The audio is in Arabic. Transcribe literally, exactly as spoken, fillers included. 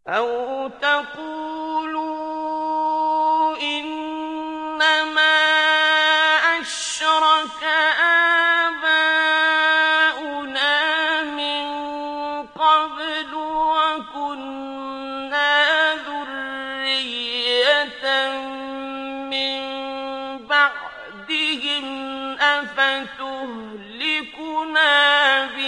أَوْ تَقُولُوا إِنَّمَا أَشْرَكَ آبَاؤُنَا مِن قَبْلُ وَكُنَّا ذُرِّيَّةً مِّن بَعْدِهِمْ أَفَتُهْلِكُنَا